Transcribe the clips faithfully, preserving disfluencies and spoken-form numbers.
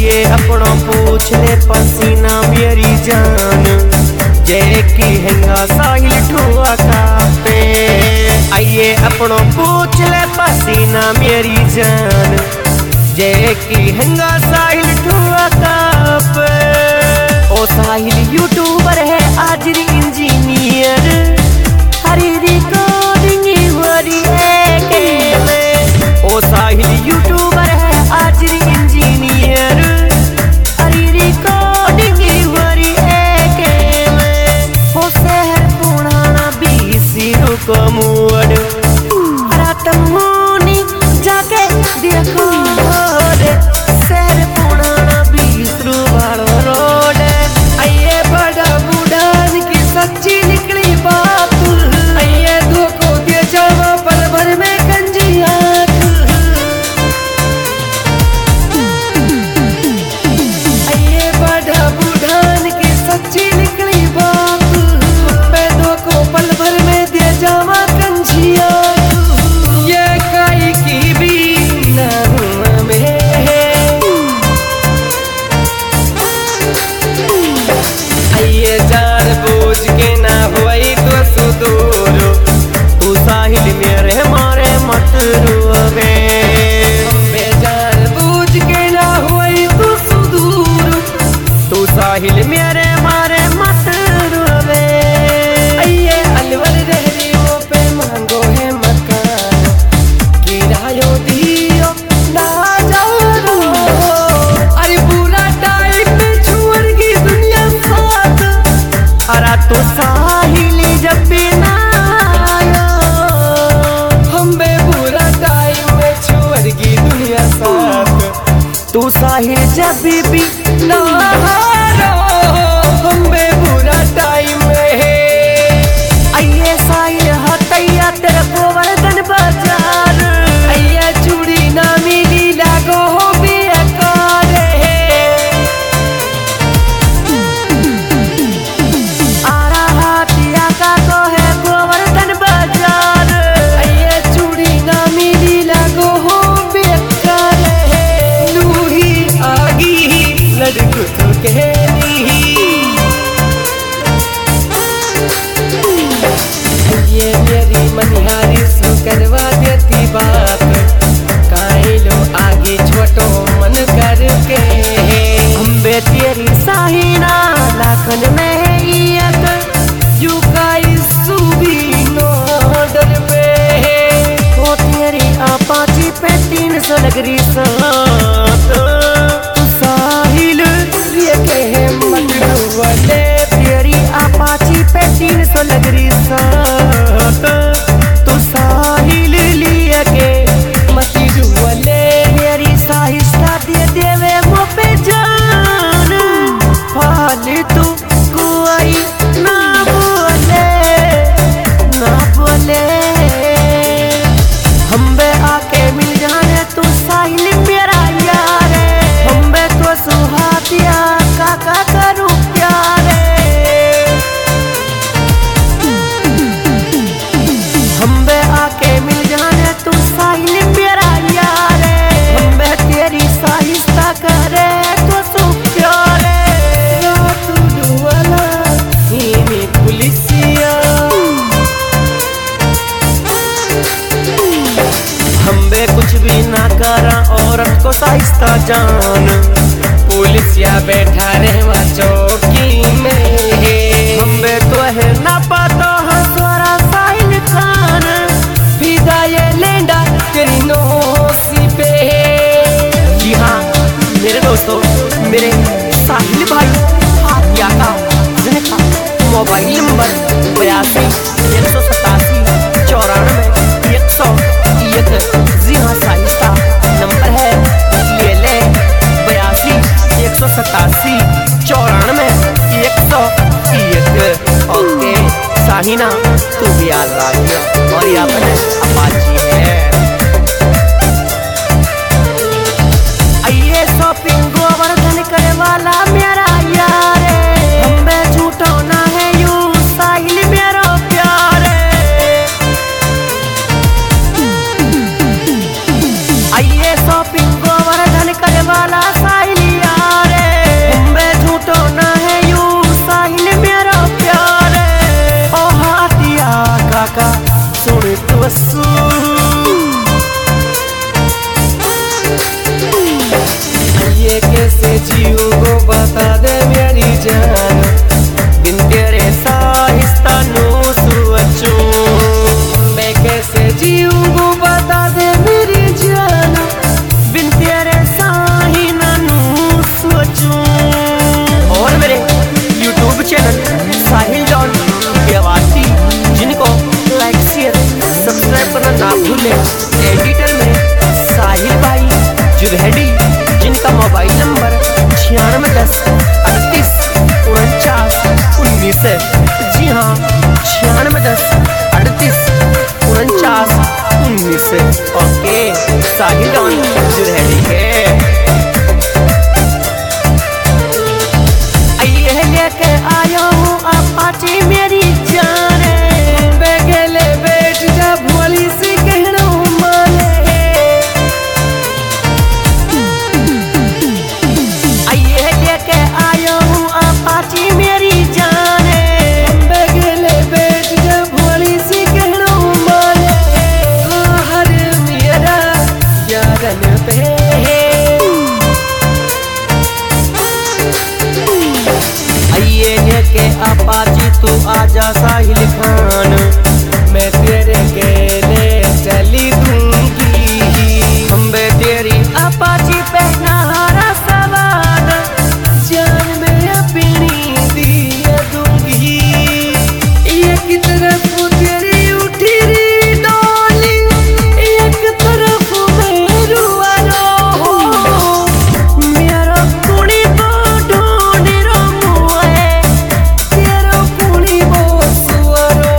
आइए अपना पूछ ले पसीना मेरी जान, जय की हैंगा साहिल ठुआ का पे। आइए अपना पूछ ले पसीना मेरी जान, जय की हैंगा साहिल ठुआ का पे। ओ साहिल यूट्यूबर है आजरी इंजीनियर, हरी रिकॉर्डिंग वरी के में। ओ साहिल यूट्यूबर है आजरी इंजीनियर, हरी रिकॉर्डिंग वरी के में। हो शहर पुराना बीसी रुको मुड़, रात मोनी जाके देखो रे, शहर पुराना बीस रुबाड़ो रोड। आइए बड़ा बुढ़ान की सच्ची निकली बात, आइए धोखो दे जावा पल भर में कंजिया। आइए बड़ा बुढ़ान की सच्ची निकली बात, मैं धोखो पल भर में दे जावा कंजिया। ये काई की भी ना हुआ में, आइए जान बूझ के ना हुई तो सुदूर, तू साहिल मेरे मारे मत रुवे। बेजान बूझ के ना हुई तो सुदूर, तू साहिल मेरे मारे मत रुवे। आइए अलवर रहरी वो पे मांगो है मकान, किरायो दियो ना जानो। अरे पूरा टाइम में छुअर की दुनिया साथ, अरे तो साहिल जब भी ना आया, हम बे पूरा टाइम में छुअर की दुनिया साथ। तू साहिल जब भी ना आया, हम बे पूरा टाइम में है। आइए साहिल हटैया तेरे गोवर्धन बाजार, आइए चूड़ी ना मिली लागो हो बेकार है। आरा हाथिया का तो है गोवर्धन बाजार, आइए चूड़ी ना मिली लागो हो बेकार है। लूही आगी लड़को तो कहनी, ये मेरी मनिहारी सु करवा देती बात, काहे लो आगे छोटो मन करके। अम्बे तेरी साहिना लाखन में है इयत, यू काई सुबी नो डर पे। ओ तेरी अपाची पे तीन सौ लगरी सात, तू साहिल ये कहे मत डुबले। तेरी अपाची पे तीन सौ लगरी सात, तू साहिल लिए के मत डुबले। मेरी साहिस्ता दे देवे मो पे जान, फालतू कोई ना बोले ना बोले। हम बे आके मिल जाने तू साहिल मेरा यार, हम बे तो सुहातिया काका करूँ प्यारे। हम बे आके मिल जाने तू साहिल मेरा यार, हम बे तेरी साहिस्ता करे तो सु प्यारे। तू डुवाला ही पुलिसिया, हम बे कुछ भी ना करा औरत को साहिस्ता जान, पुलिसिया बैठा रहवा चौकी में। हम बे तो है ना पाता हसवारा साहिल खान, फिदा ये लेंडा तेरी नोसी पे। जी हाँ मेरे दोस्तों, मेरे साहिल भाई हाथिया का जिनका मोबाइल नंबर बयासी एक सौ सतासी चौरानवे एक सौ एक। जी हाँ साहिस्ता नंबर है, ले ले बयासी एक सौ सतासी चौरानवे एक सौ एक। ओके साहिना तू भी याद रखियो, और यहाँ पर अपाची है। आइए शॉपिंग गोवर्धन करे वाला मेरा यार, हम बे झूठो ना है यू साहिल मेरा प्यार। आइए शॉपिंग गोवर्धन करे वाला साहिल यार, इनका मोबाइल नंबर छियानवे दस अड़तीस उनचास उन्नीस है। जी हाँ, छियानवे दस अड़तीस उनचास उन्नीस है। ओके, साहिल डॉन जुरहड़ी के आइए लेके आया हूँ अपाची मेरी जान, बेगेले बैठ जा भोली सी कहना माने। आइए लेके आया हूँ अपाची मेरी जान, बेगेले बैठ जा भोली सी कहना माने। हर मेरा यारन पे आइए लेके अपाची तू आजा साहिल खान, मैं तेरे गेले चली दूंगी। अम्बे तेरी अपाची पहनारा सवान, जान में अपनी दिया दूंगी। एक तरफ तेरी उठी री डोली, एक तरफ मेरू आरो। मेरा कुड़ी को ढूंढ रो मुए, तेरो कुड़ी वो सुअरो।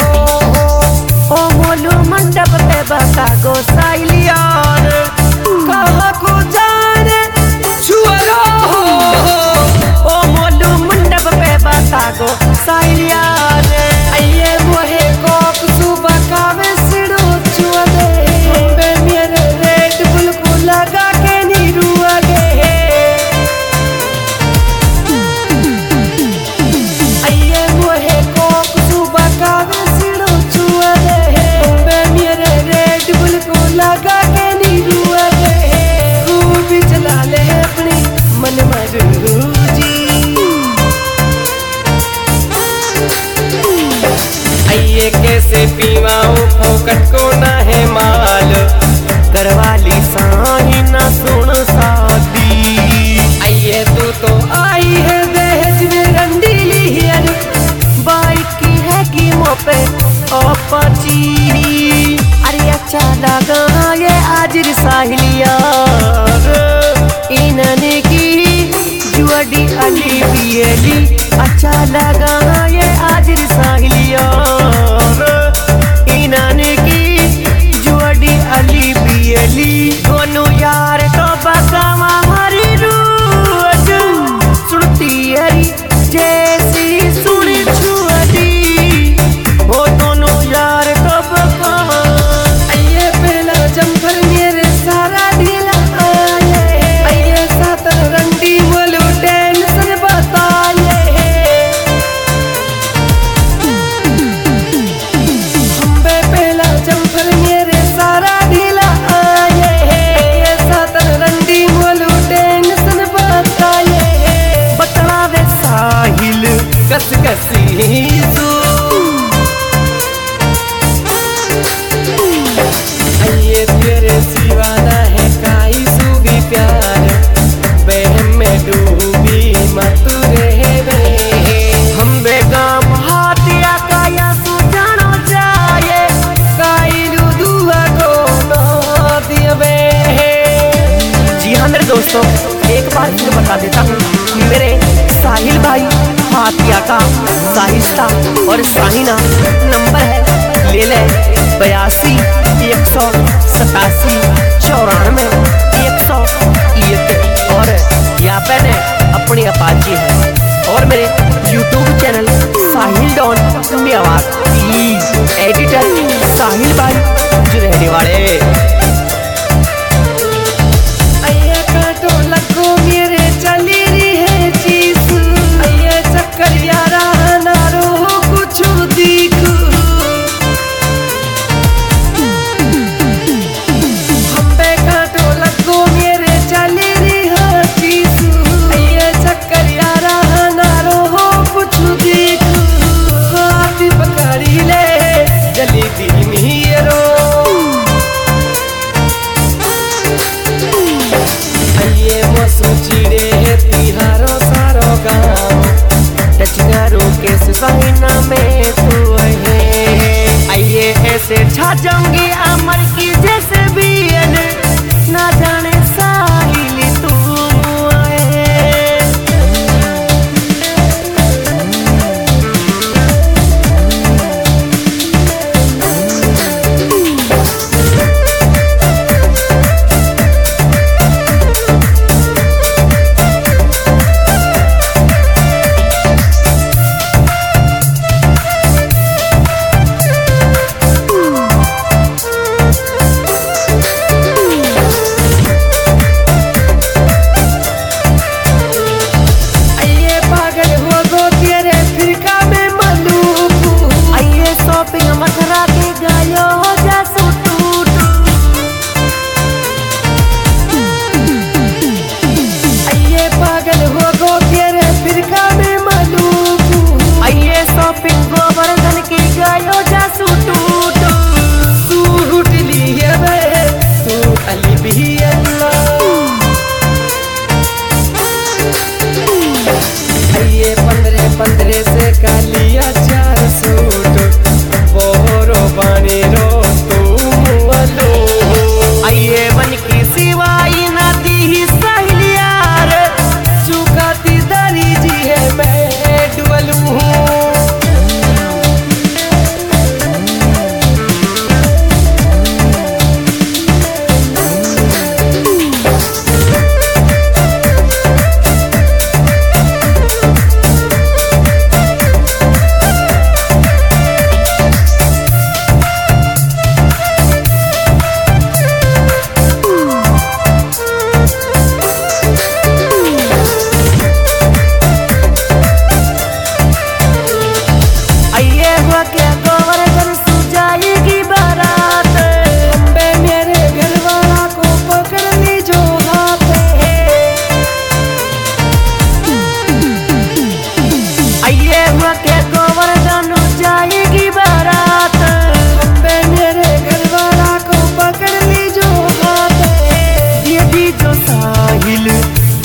ओ मोलू मंडप पे बता गो साइलियान, कहाँ को जाने छुअरो। ओ मोलू मंडप पे बता गो साइलियान, आइए मोहे कोक सुबह कावे सिड़ो छुआ दे। बे मेरे रेड बुल को लगा के नी रुआ गे। आइए मोहे कोक सुबह कावे सिड़ो छुआ दे। बे मेरे रेड बुल को लगा के नी रुआ गे। तू भी चला ले अपनी मन मरूजी। आइए कैसे पीवाऊं फोकट को ना है माल, करवाली साही ना सुन सादी। आइए तू तो आई है दहेज में रंडीली हियर, बाइक की है की मोपे अपाची। अरे अच्छा लगा ये आज साहिलियार, इन्होंने की जुआडी अली बियली। अच्छा लगा ये आज साहिलियार, इन्होंने की जुआडी अली बियली। दोनों यार तो बसावा हरी रोज, सुनती हरी जैसी सुनी छुअदी। वो दोनों यार तो बसावा। आइए पहला जंफर मेरे सारा ढीला आए, आइए सातर रंडी बोलो टेंशन बताए। अम्बे पहला जंफर मेरे सारा ढीला आए, आइए सातर रंडी बोलो टेंशन बताए। बतला वे साहिल कस कसी तू, आइए तेरे सिवाना है काई सूबी प्यार, बहम में डूबी मत रहे वे। हम बेगम हाथिया काया तू जानो जाए, काई दुआ को ना दियवे। जी हाँ मेरे दोस्तों, एक बार फिर बता देता हूँ, मेरे साहिल भाई हाथिया का साहिस्ता और साहिना नंबर है, ले ले बयासी एक सौ सतासी चौरानवे एक सौ एक। और यहाँ पे ने अपनी अपाची है, और मेरे YouTube channel Sahil Don Mewat, please editor Sahil भाई जुरहड़ी वाले। आइए काटो लगो मेरे चली रही है चीज, आइए चक्कर यारा ना रो कुछ दिखू। साहिना में तू है, आइए ऐसे छा जाऊंगी अमर की जैसे भी ना जाने साहिल तू।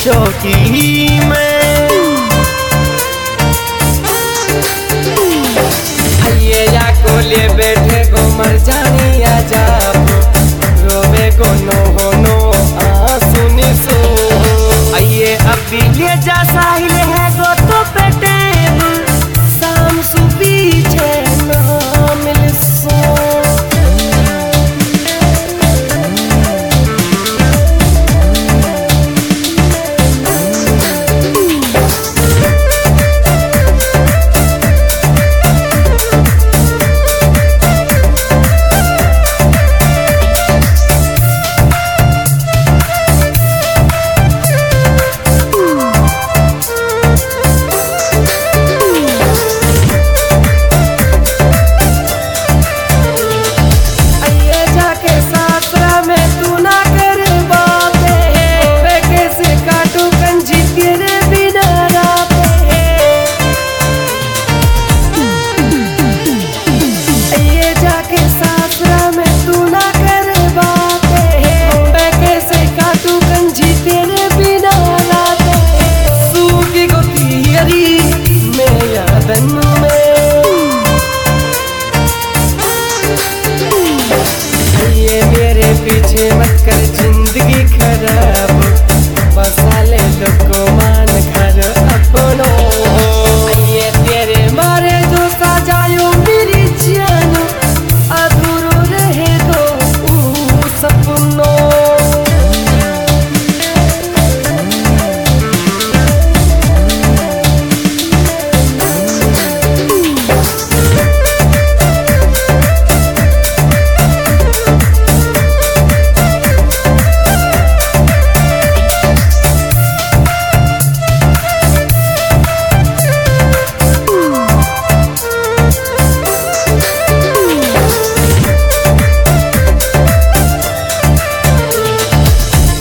चौकी में। आइए या को ले बैठे को मर जानी आ जाप रोवे को नो हो नो आंसू निसो। आइए अब भी ले जा साहिल